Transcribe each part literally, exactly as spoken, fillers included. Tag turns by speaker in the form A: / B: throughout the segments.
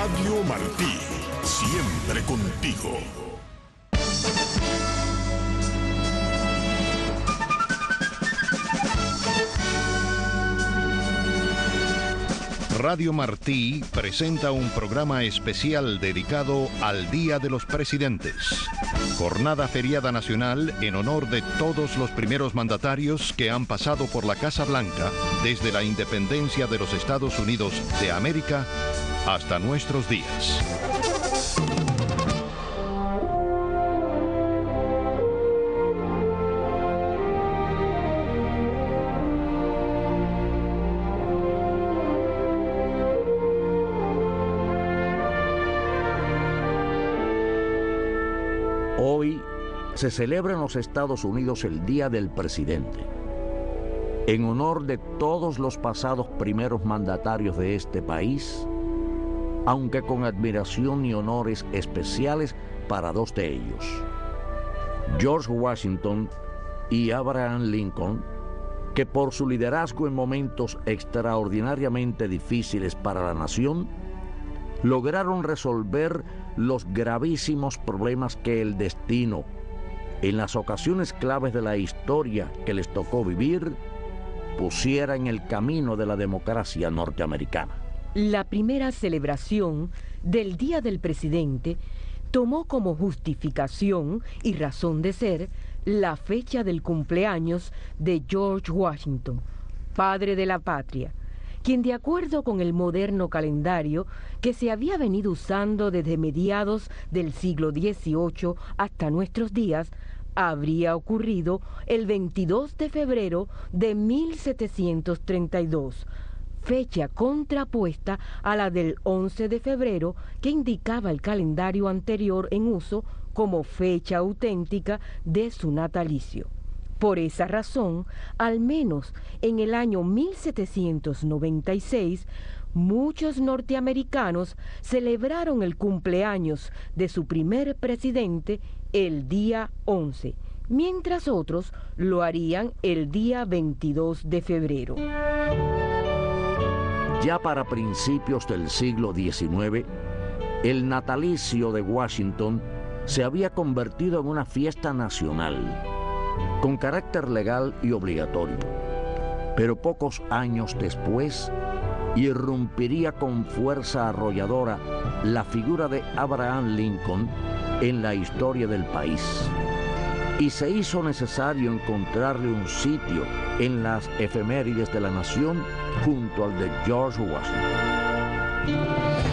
A: Radio Martí, siempre contigo.
B: Radio Martí presenta un programa especial dedicado al Día de los Presidentes. Jornada feriada nacional en honor de todos los primeros mandatarios que han pasado por la Casa Blanca desde la independencia de los Estados Unidos de América hasta nuestros días.
C: Hoy se celebra en los Estados Unidos el Día del Presidente, en honor de todos los pasados primeros mandatarios de este país, aunque con admiración y honores especiales para dos de ellos, George Washington y Abraham Lincoln, que por su liderazgo en momentos extraordinariamente difíciles para la nación, lograron resolver los gravísimos problemas que el destino, en las ocasiones claves de la historia que les tocó vivir, pusiera en el camino de la democracia norteamericana.
D: La primera celebración del Día del Presidente tomó como justificación y razón de ser la fecha del cumpleaños de George Washington, padre de la patria, quien, de acuerdo con el moderno calendario que se había venido usando desde mediados del siglo dieciocho hasta nuestros días, habría ocurrido el veintidós de febrero de mil setecientos treinta y dos, fecha contrapuesta a la del once de febrero que indicaba el calendario anterior en uso como fecha auténtica de su natalicio. Por esa razón, al menos en el año mil setecientos noventa y seis, muchos norteamericanos celebraron el cumpleaños de su primer presidente el día once, mientras otros lo harían el día veintidós de febrero.
C: Ya para principios del siglo diecinueve, el natalicio de Washington se había convertido en una fiesta nacional, con carácter legal y obligatorio. Pero pocos años después, irrumpiría con fuerza arrolladora la figura de Abraham Lincoln en la historia del país, y se hizo necesario encontrarle un sitio en las efemérides de la nación junto al de George Washington.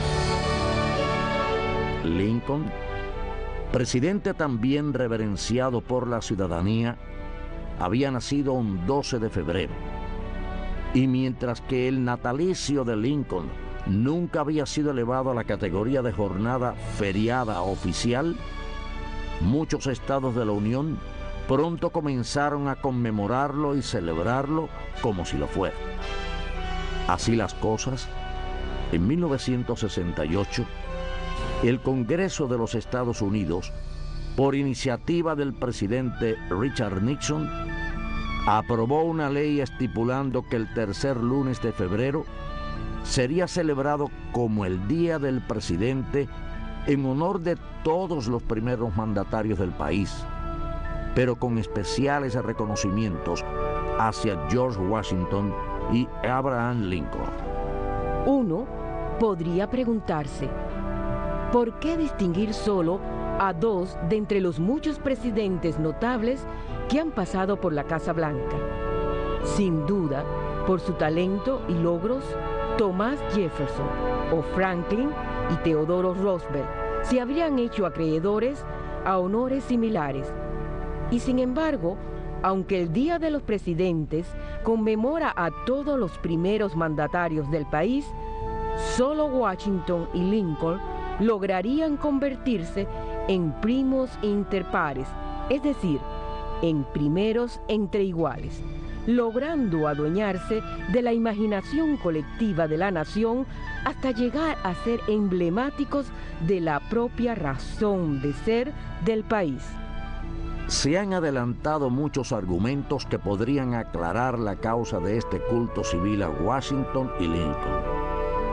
C: Lincoln, presidente también reverenciado por la ciudadanía, había nacido un doce de febrero, y mientras que el natalicio de Lincoln nunca había sido elevado a la categoría de jornada feriada oficial, muchos estados de la Unión pronto comenzaron a conmemorarlo y celebrarlo como si lo fuera. Así las cosas, en mil novecientos sesenta y ocho, el Congreso de los Estados Unidos, por iniciativa del presidente Richard Nixon, aprobó una ley estipulando que el tercer lunes de febrero sería celebrado como el Día del Presidente en honor de todos los primeros mandatarios del país, pero con especiales reconocimientos hacia George Washington y Abraham Lincoln.
D: Uno podría preguntarse, ¿por qué distinguir solo a dos de entre los muchos presidentes notables que han pasado por la Casa Blanca? Sin duda, por su talento y logros, Thomas Jefferson o Franklin y Theodore Roosevelt se habrían hecho acreedores a honores similares. Y sin embargo, aunque el Día de los Presidentes conmemora a todos los primeros mandatarios del país, solo Washington y Lincoln lograrían convertirse en primos interpares, es decir, en primeros entre iguales, logrando adueñarse de la imaginación colectiva de la nación hasta llegar a ser emblemáticos de la propia razón de ser del país.
C: Se han adelantado muchos argumentos que podrían aclarar la causa de este culto civil a Washington y Lincoln.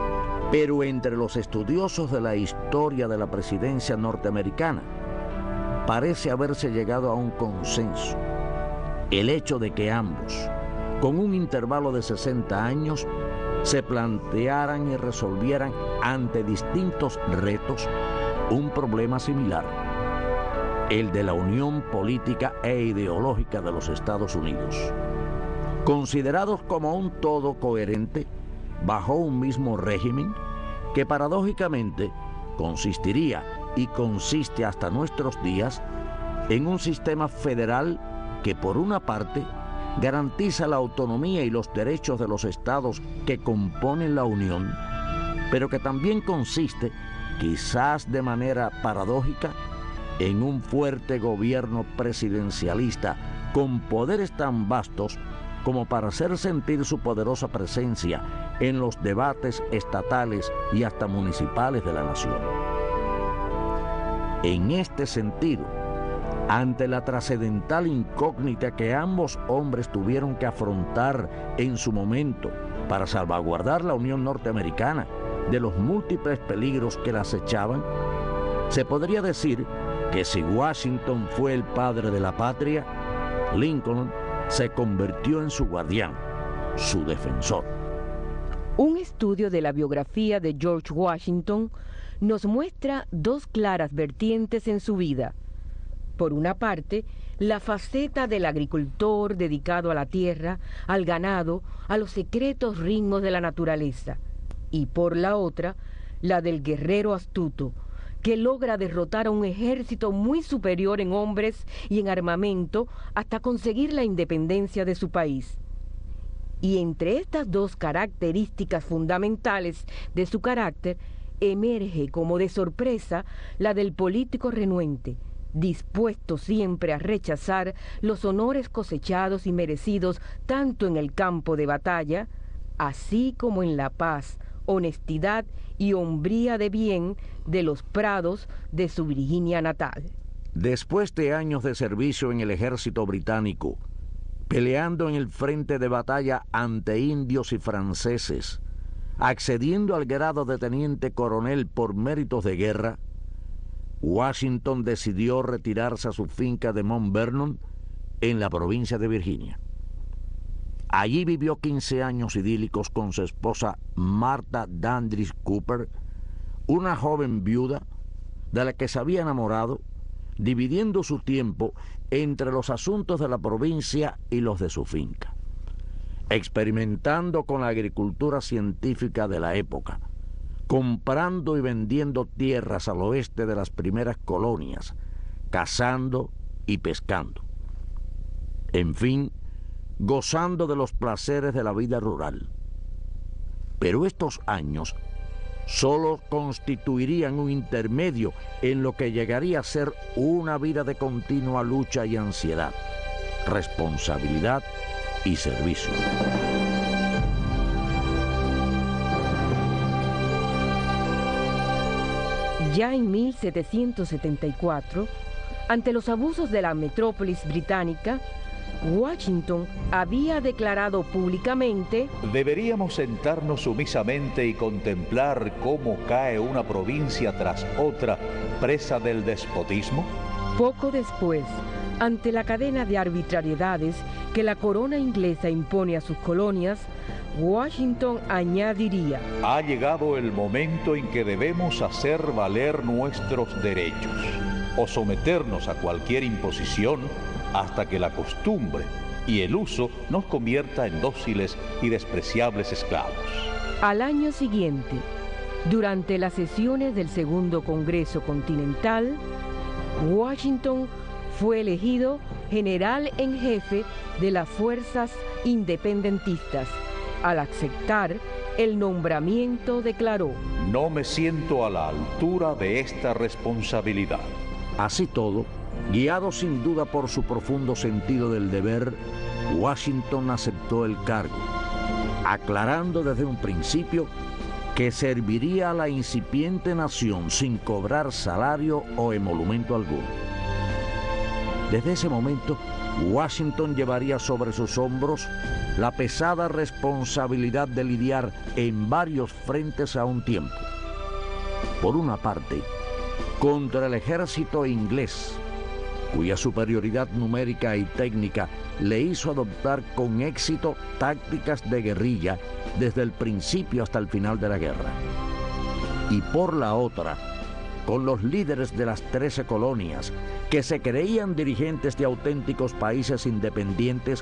C: Pero entre los estudiosos de la historia de la presidencia norteamericana, parece haberse llegado a un consenso. El hecho de que ambos, con un intervalo de sesenta años, se plantearan y resolvieran ante distintos retos un problema similar, el de la unión política e ideológica de los Estados Unidos, considerados como un todo coherente bajo un mismo régimen que paradójicamente consistiría y consiste hasta nuestros días en un sistema federal que por una parte garantiza la autonomía y los derechos de los estados que componen la Unión, pero que también consiste, quizás de manera paradójica, en un fuerte gobierno presidencialista con poderes tan vastos como para hacer sentir su poderosa presencia en los debates estatales y hasta municipales de la nación. En este sentido, ante la trascendental incógnita que ambos hombres tuvieron que afrontar en su momento para salvaguardar la Unión Norteamericana de los múltiples peligros que la acechaban, se podría decir que si Washington fue el padre de la patria, Lincoln se convirtió en su guardián, su defensor.
D: Un estudio de la biografía de George Washington nos muestra dos claras vertientes en su vida. Por una parte, la faceta del agricultor dedicado a la tierra, al ganado, a los secretos ritmos de la naturaleza. Y por la otra, la del guerrero astuto, que logra derrotar a un ejército muy superior en hombres y en armamento hasta conseguir la independencia de su país. Y entre estas dos características fundamentales de su carácter, emerge como de sorpresa la del político renuente, dispuesto siempre a rechazar los honores cosechados y merecidos tanto en el campo de batalla, así como en la paz, honestidad y hombría de bien de los prados de su Virginia natal.
C: Después de años de servicio en el ejército británico, peleando en el frente de batalla ante indios y franceses, accediendo al grado de teniente coronel por méritos de guerra, Washington decidió retirarse a su finca de Mount Vernon en la provincia de Virginia. Allí vivió quince años idílicos con su esposa Martha Dandridge Cooper, una joven viuda de la que se había enamorado, dividiendo su tiempo entre los asuntos de la provincia y los de su finca, experimentando con la agricultura científica de la época, comprando y vendiendo tierras al oeste de las primeras colonias, cazando y pescando. En fin, gozando de los placeres de la vida rural. Pero estos años solo constituirían un intermedio en lo que llegaría a ser una vida de continua lucha y ansiedad, responsabilidad y servicio.
D: Ya en mil setecientos setenta y cuatro, ante los abusos de la metrópolis británica, Washington había declarado públicamente:
E: deberíamos sentarnos sumisamente y contemplar cómo cae una provincia tras otra presa del despotismo.
D: Poco después, ante la cadena de arbitrariedades que la corona inglesa impone a sus colonias, Washington añadiría:
E: ha llegado el momento en que debemos hacer valer nuestros derechos o someternos a cualquier imposición hasta que la costumbre y el uso nos convierta en dóciles y despreciables esclavos.
D: Al año siguiente, durante las sesiones del Segundo Congreso Continental, Washington fue elegido general en jefe de las fuerzas independentistas. Al aceptar el nombramiento, declaró:
E: no me siento a la altura de esta responsabilidad.
C: Así todo, guiado sin duda por su profundo sentido del deber, Washington aceptó el cargo, aclarando desde un principio que serviría a la incipiente nación sin cobrar salario o emolumento alguno. Desde ese momento, Washington llevaría sobre sus hombros la pesada responsabilidad de lidiar en varios frentes a un tiempo. Por una parte, contra el ejército inglés, cuya superioridad numérica y técnica le hizo adoptar con éxito tácticas de guerrilla desde el principio hasta el final de la guerra. Y por la otra, con los líderes de las trece colonias, que se creían dirigentes de auténticos países independientes,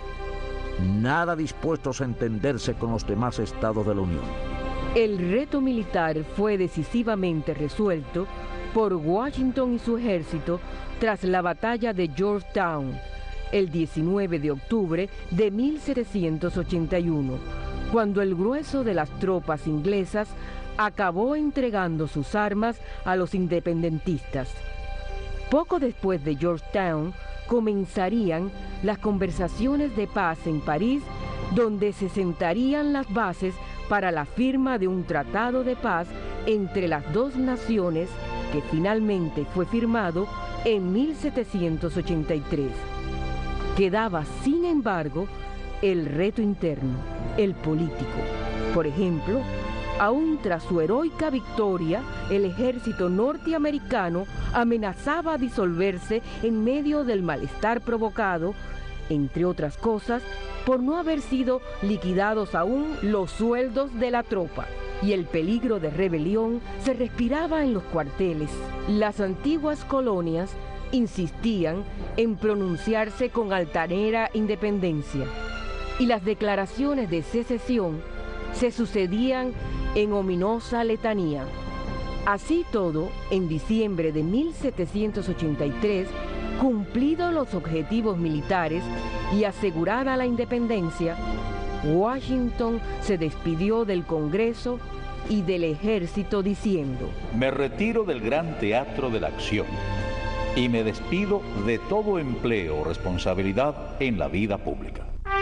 C: nada dispuestos a entenderse con los demás estados de la Unión.
D: El reto militar fue decisivamente resuelto por Washington y su ejército tras la batalla de Georgetown, el diecinueve de octubre de mil setecientos ochenta y uno, cuando el grueso de las tropas inglesas acabó entregando sus armas a los independentistas. Poco después de Georgetown comenzarían las conversaciones de paz en París, donde se sentarían las bases para la firma de un tratado de paz entre las dos naciones que finalmente fue firmado en mil setecientos ochenta y tres. Quedaba, sin embargo, el reto interno, el político. Por ejemplo, aún tras su heroica victoria, el ejército norteamericano amenazaba disolverse en medio del malestar provocado, entre otras cosas, por no haber sido liquidados aún los sueldos de la tropa, y el peligro de rebelión se respiraba en los cuarteles. Las antiguas colonias insistían en pronunciarse con altanera independencia, y las declaraciones de secesión se sucedían en ominosa letanía. Así todo, en diciembre de mil setecientos ochenta y tres, cumplidos los objetivos militares y asegurada la independencia, Washington se despidió del Congreso y del ejército diciendo:
E: me retiro del gran teatro de la acción y me despido de todo empleo o responsabilidad en la vida pública.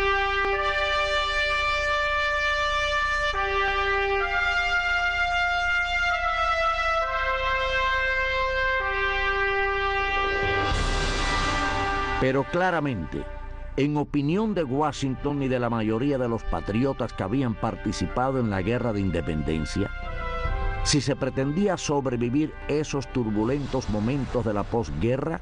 C: Pero claramente, en opinión de Washington y de la mayoría de los patriotas que habían participado en la guerra de independencia, si se pretendía sobrevivir esos turbulentos momentos de la posguerra,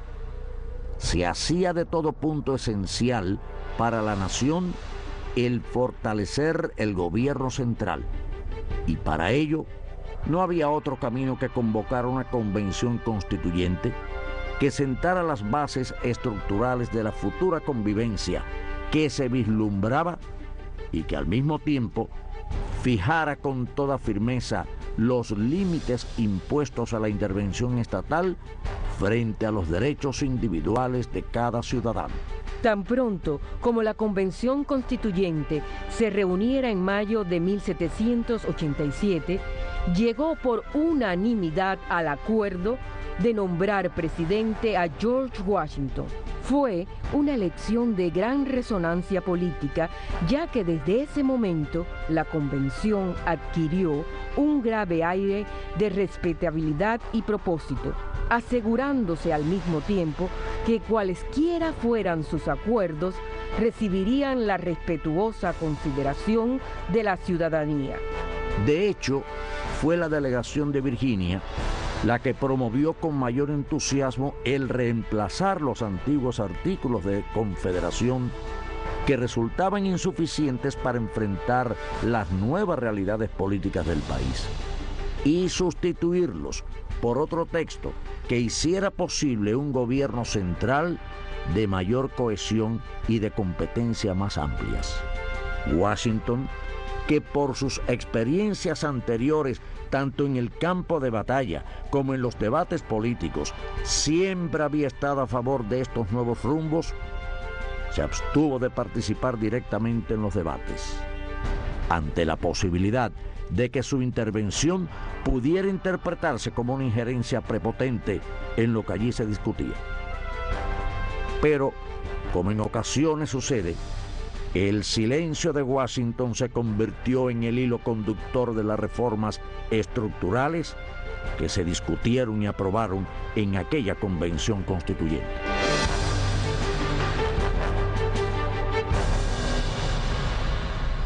C: se hacía de todo punto esencial para la nación el fortalecer el gobierno central. Y para ello, no había otro camino que convocar una convención constituyente que sentara las bases estructurales de la futura convivencia que se vislumbraba y que al mismo tiempo fijara con toda firmeza los límites impuestos a la intervención estatal frente a los derechos individuales de cada ciudadano.
D: Tan pronto como la Convención Constituyente se reuniera en mayo de mil setecientos ochenta y siete, llegó por unanimidad al acuerdo de nombrar presidente a George Washington. Fue una elección de gran resonancia política, ya que desde ese momento la convención adquirió un grave aire de respetabilidad y propósito, asegurándose al mismo tiempo que cualesquiera fueran sus acuerdos, recibirían la respetuosa consideración de la ciudadanía.
C: De hecho, fue la delegación de Virginia la que promovió con mayor entusiasmo el reemplazar los antiguos artículos de confederación que resultaban insuficientes para enfrentar las nuevas realidades políticas del país, y sustituirlos por otro texto que hiciera posible un gobierno central de mayor cohesión y de competencia más amplias. Washington, que por sus experiencias anteriores, tanto en el campo de batalla como en los debates políticos, siempre había estado a favor de estos nuevos rumbos, se abstuvo de participar directamente en los debates, ante la posibilidad de que su intervención pudiera interpretarse como una injerencia prepotente en lo que allí se discutía. Pero, como en ocasiones sucede, el silencio de Washington se convirtió en el hilo conductor de las reformas estructurales que se discutieron y aprobaron en aquella convención constituyente.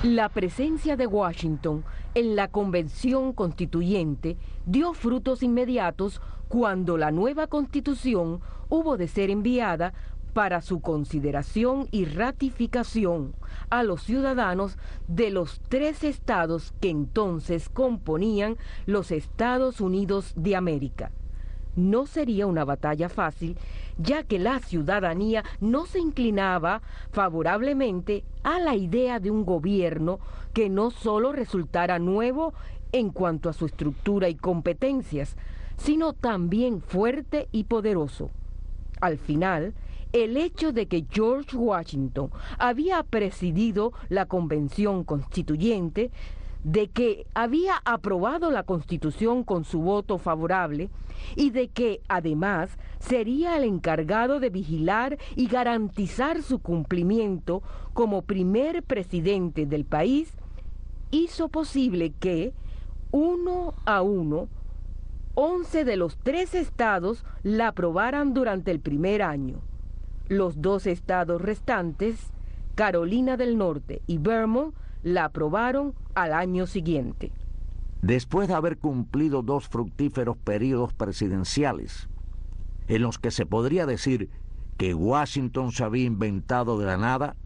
D: La presencia de Washington en la Convención Constituyente dio frutos inmediatos cuando la nueva Constitución hubo de ser enviada para su consideración y ratificación a los ciudadanos de los tres estados que entonces componían los Estados Unidos de América. No sería una batalla fácil, ya que la ciudadanía no se inclinaba favorablemente a la idea de un gobierno que no solo resultara nuevo en cuanto a su estructura y competencias, sino también fuerte y poderoso. Al final, el hecho de que George Washington había presidido la Convención Constituyente, de que había aprobado la Constitución con su voto favorable y de que, además, sería el encargado de vigilar y garantizar su cumplimiento como primer presidente del país, hizo posible que, uno a uno, once de los tres estados la aprobaran durante el primer año. Los dos estados restantes, Carolina del Norte y Vermont, la aprobaron al año siguiente.
C: Después de haber cumplido dos fructíferos periodos presidenciales, en los que se podría decir que Washington se había inventado de la nada,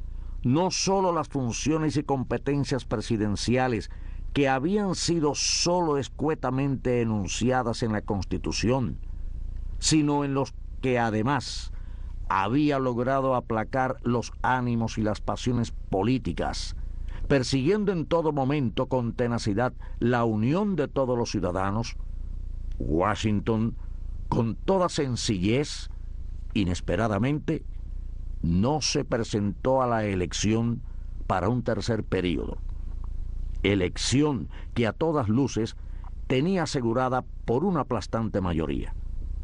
C: no solo las funciones y competencias presidenciales que habían sido solo escuetamente enunciadas en la Constitución, sino en los que además había logrado aplacar los ánimos y las pasiones políticas, persiguiendo en todo momento con tenacidad la unión de todos los ciudadanos. Washington, con toda sencillez, inesperadamente, no se presentó a la elección para un tercer período, elección que a todas luces tenía asegurada por una aplastante mayoría.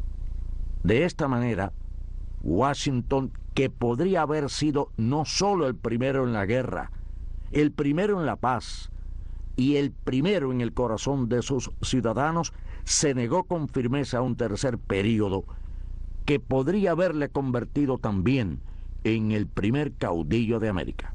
C: De esta manera, Washington, que podría haber sido no solo el primero en la guerra, el primero en la paz y el primero en el corazón de sus ciudadanos, se negó con firmeza a un tercer período que podría haberle convertido también en el primer caudillo de América.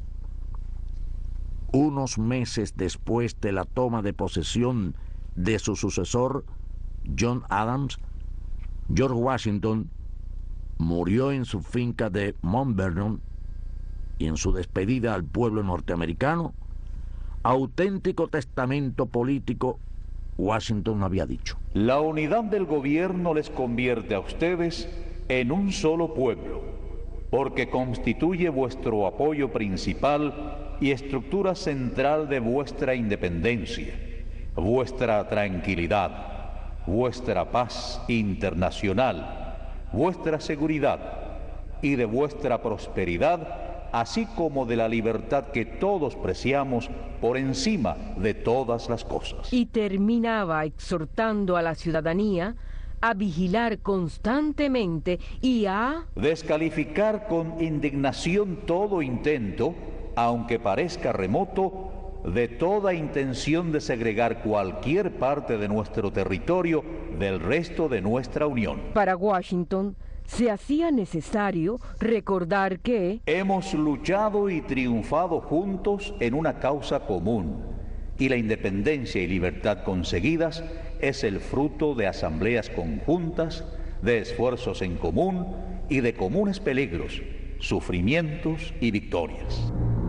C: Unos meses después de la toma de posesión de su sucesor, John Adams, George Washington murió en su finca de Mount Vernon, y en su despedida al pueblo norteamericano, auténtico testamento político, Washington había dicho:
E: la unidad del gobierno les convierte a ustedes en un solo pueblo, porque constituye vuestro apoyo principal y estructura central de vuestra independencia, vuestra tranquilidad, vuestra paz internacional, vuestra seguridad y de vuestra prosperidad, así como de la libertad que todos preciamos por encima de todas las cosas.
D: Y terminaba exhortando a la ciudadanía a vigilar constantemente y a
E: descalificar con indignación todo intento, aunque parezca remoto, de toda intención de segregar cualquier parte de nuestro territorio del resto de nuestra Unión.
D: Para Washington, se hacía necesario recordar que
E: hemos luchado y triunfado juntos en una causa común, y la independencia y libertad conseguidas es el fruto de asambleas conjuntas, de esfuerzos en común y de comunes peligros, sufrimientos y victorias.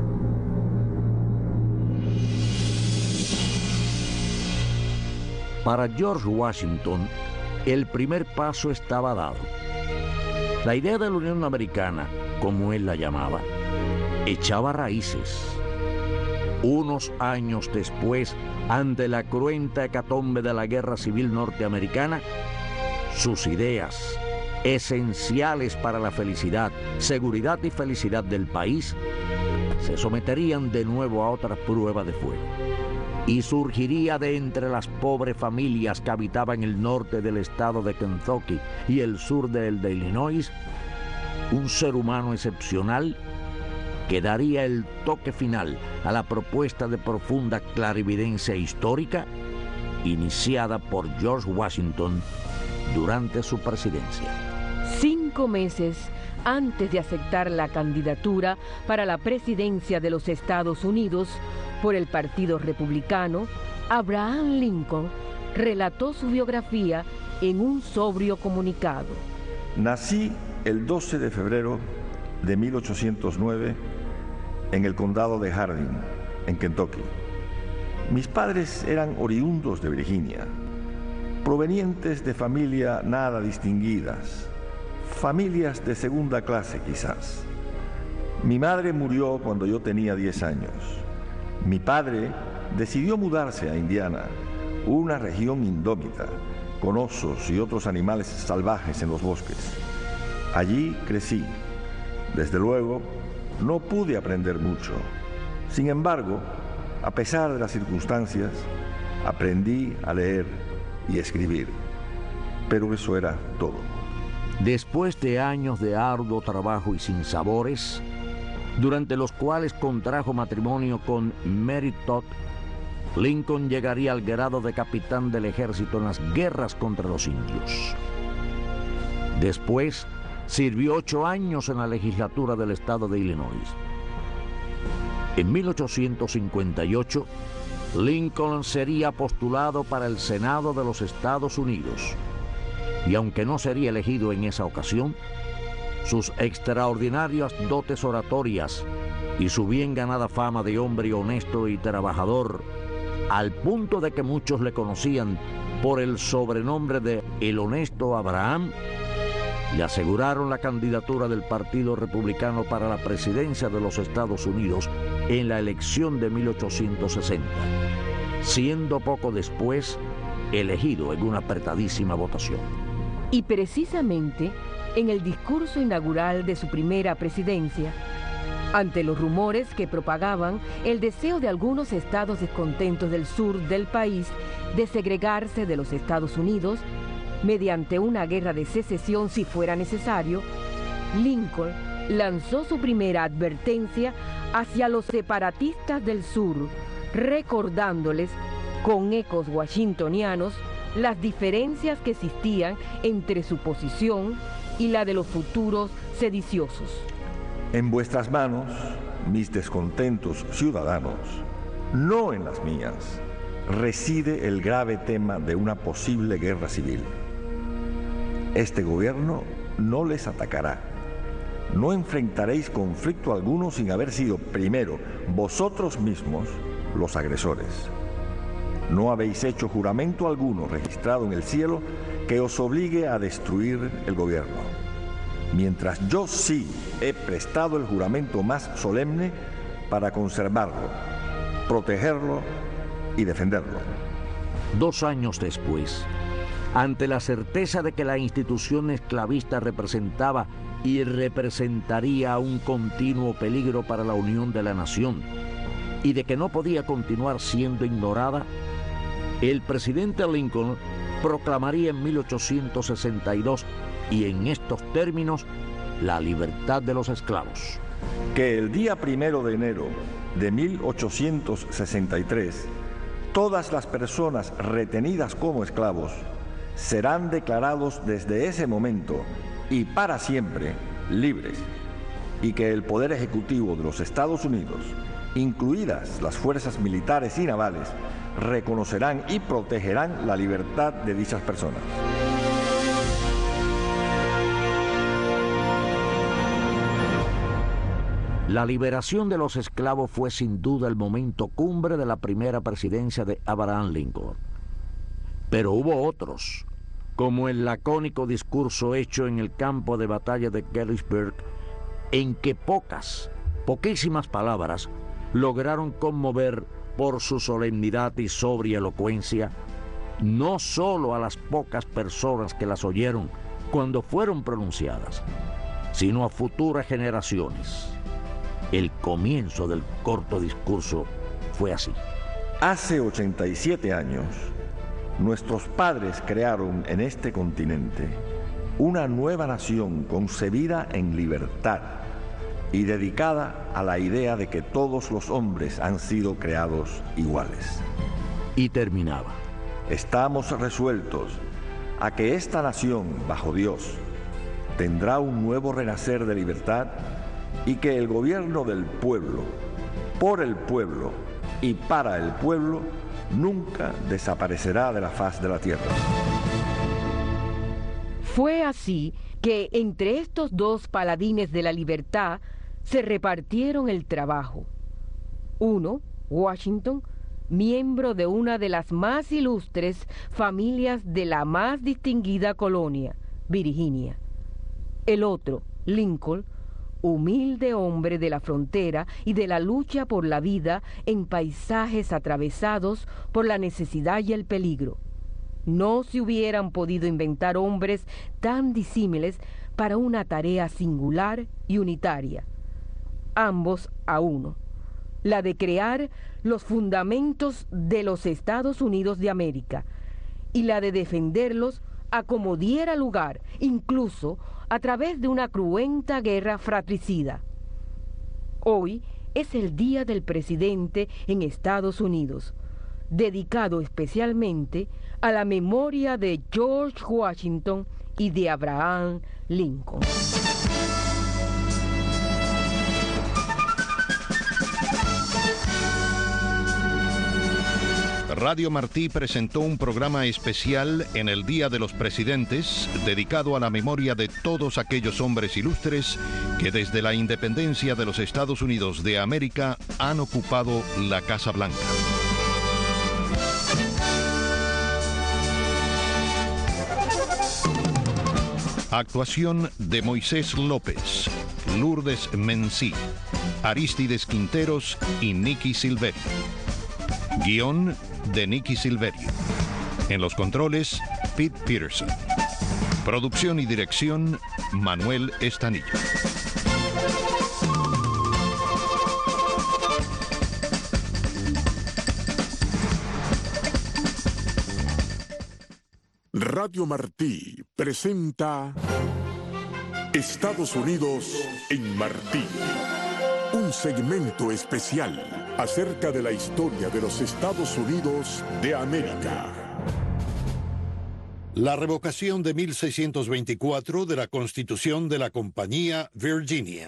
C: Para George Washington, el primer paso estaba dado. La idea de la Unión Americana, como él la llamaba, echaba raíces. Unos años después, ante la cruenta hecatombe de la Guerra Civil norteamericana, sus ideas, esenciales para la felicidad, seguridad y felicidad del país, se someterían de nuevo a otra prueba de fuego. Y surgiría de entre las pobres familias que habitaban el norte del estado de Kentucky y el sur del de Illinois, un ser humano excepcional que daría el toque final a la propuesta de profunda clarividencia histórica iniciada por George Washington durante su presidencia.
D: Sin cinco meses antes de aceptar la candidatura para la presidencia de los Estados Unidos por el Partido Republicano, Abraham Lincoln relató su biografía en un sobrio comunicado.
F: Nací el doce de febrero de mil ochocientos nueve en el condado de Hardin, en Kentucky. Mis padres eran oriundos de Virginia, provenientes de familia nada distinguidas, familias de segunda clase quizás. Mi madre murió cuando yo tenía diez años. Mi padre decidió mudarse a Indiana, una región indómita, con osos y otros animales salvajes en los bosques. Allí crecí. Desde luego, no pude aprender mucho. Sin embargo, a pesar de las circunstancias, aprendí a leer y escribir. Pero eso era todo.
C: Después de años de arduo trabajo y sinsabores, durante los cuales contrajo matrimonio con Mary Todd, Lincoln llegaría al grado de capitán del ejército en las guerras contra los indios. Después, sirvió ocho años en la legislatura del estado de Illinois. En mil ochocientos cincuenta y ocho, Lincoln sería postulado para el Senado de los Estados Unidos, y aunque no sería elegido en esa ocasión, sus extraordinarias dotes oratorias y su bien ganada fama de hombre honesto y trabajador, al punto de que muchos le conocían por el sobrenombre de El Honesto Abraham, le aseguraron la candidatura del Partido Republicano para la presidencia de los Estados Unidos en la elección de mil ochocientos sesenta, siendo poco después elegido en una apretadísima votación.
D: Y precisamente en el discurso inaugural de su primera presidencia, ante los rumores que propagaban el deseo de algunos estados descontentos del sur del país de segregarse de los Estados Unidos mediante una guerra de secesión si fuera necesario, Lincoln lanzó su primera advertencia hacia los separatistas del sur, recordándoles con ecos washingtonianos las diferencias que existían entre su posición y la de los futuros sediciosos.
F: En vuestras manos, mis descontentos ciudadanos, no en las mías, reside el grave tema de una posible guerra civil. Este gobierno no les atacará. No enfrentaréis conflicto alguno sin haber sido primero vosotros mismos los agresores. No habéis hecho juramento alguno registrado en el cielo que os obligue a destruir el gobierno, mientras yo sí he prestado el juramento más solemne para conservarlo, protegerlo y defenderlo.
C: Dos años después, ante la certeza de que la institución esclavista representaba y representaría un continuo peligro para la unión de la nación y de que no podía continuar siendo ignorada, el presidente Lincoln proclamaría en mil ochocientos sesenta y dos, y en estos términos, la libertad de los esclavos.
F: Que el día primero de enero de mil ochocientos sesenta y tres, todas las personas retenidas como esclavos serán declarados desde ese momento y para siempre libres, y que el Poder Ejecutivo de los Estados Unidos, incluidas las fuerzas militares y navales, reconocerán y protegerán la libertad de dichas personas.
C: La liberación de los esclavos fue sin duda el momento cumbre de la primera presidencia de Abraham Lincoln. Pero hubo otros, como el lacónico discurso hecho en el campo de batalla de Gettysburg, en que pocas, poquísimas palabras lograron conmover por su solemnidad y sobria elocuencia, no solo a las pocas personas que las oyeron cuando fueron pronunciadas, sino a futuras generaciones. El comienzo del corto discurso fue así.
F: Hace ochenta y siete años, nuestros padres crearon en este continente una nueva nación concebida en libertad y dedicada a la idea de que todos los hombres han sido creados iguales.
C: Y terminaba.
F: Estamos resueltos a que esta nación, bajo Dios, tendrá un nuevo renacer de libertad y que el gobierno del pueblo, por el pueblo y para el pueblo, nunca desaparecerá de la faz de la tierra.
D: Fue así que entre estos dos paladines de la libertad se repartieron el trabajo. Uno, Washington, miembro de una de las más ilustres familias de la más distinguida colonia, Virginia. El otro, Lincoln, humilde hombre de la frontera y de la lucha por la vida en paisajes atravesados por la necesidad y el peligro. No se hubieran podido inventar hombres tan disímiles para una tarea singular y unitaria, ambos a uno, la de crear los fundamentos de los Estados Unidos de América y la de defenderlos a como diera lugar, incluso a través de una cruenta guerra fratricida. Hoy es el Día del Presidente en Estados Unidos, dedicado especialmente a la memoria de George Washington y de Abraham Lincoln.
B: Radio Martí presentó un programa especial en el Día de los Presidentes, dedicado a la memoria de todos aquellos hombres ilustres que desde la independencia de los Estados Unidos de América han ocupado la Casa Blanca. Actuación de Moisés López, Lourdes Mencí, Aristides Quinteros y Nicky Silverio. Guión de Nicky Silverio. En los controles, Pete Peterson. Producción y dirección, Manuel Estanillo.
A: Radio Martí presenta Estados Unidos en Martí. Un segmento especial acerca de la historia de los Estados Unidos de América.
B: La revocación de mil seiscientos veinticuatro de la Constitución de la Compañía Virginia.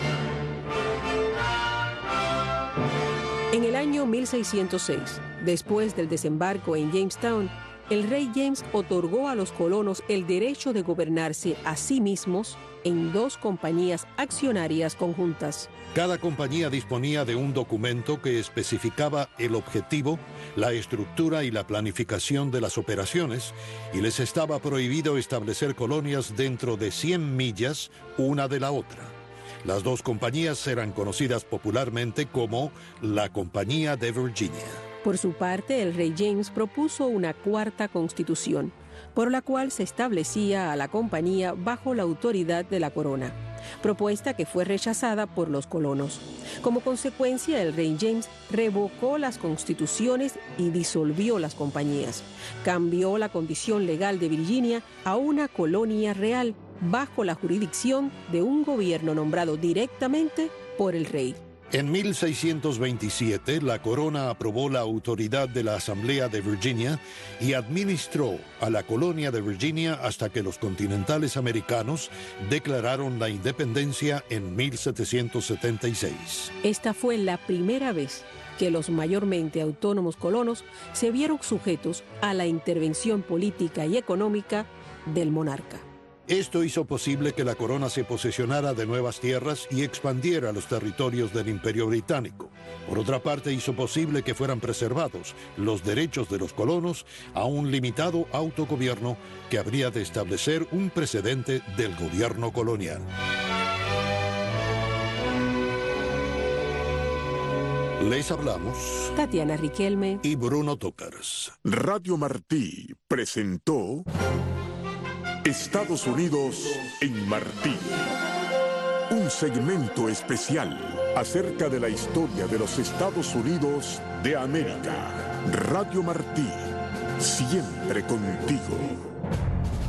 G: En el año mil seiscientos seis, después del desembarco en Jamestown, el rey James otorgó a los colonos el derecho de gobernarse a sí mismos en dos compañías accionarias conjuntas.
B: Cada compañía disponía de un documento que especificaba el objetivo, la estructura y la planificación de las operaciones, y les estaba prohibido establecer colonias dentro de cien millas una de la otra. Las dos compañías eran conocidas popularmente como la Compañía de Virginia.
G: Por su parte, el rey James propuso una cuarta constitución, por la cual se establecía a la compañía bajo la autoridad de la corona, propuesta que fue rechazada por los colonos. Como consecuencia, el rey James revocó las constituciones y disolvió las compañías. Cambió la condición legal de Virginia a una colonia real bajo la jurisdicción de un gobierno nombrado directamente por el rey.
B: En mil seiscientos veintisiete, la corona aprobó la autoridad de la Asamblea de Virginia y administró a la colonia de Virginia hasta que los continentales americanos declararon la independencia en mil setecientos setenta y seis.
G: Esta fue la primera vez que los mayormente autónomos colonos se vieron sujetos a la intervención política y económica del monarca.
B: Esto hizo posible que la corona se posesionara de nuevas tierras y expandiera los territorios del Imperio Británico. Por otra parte, hizo posible que fueran preservados los derechos de los colonos a un limitado autogobierno que habría de establecer un precedente del gobierno colonial. Les hablamos
G: Tatiana Riquelme
B: y Bruno Tócars.
A: Radio Martí presentó Estados Unidos en Martí. Un segmento especial acerca de la historia de los Estados Unidos de América. Radio Martí, siempre contigo.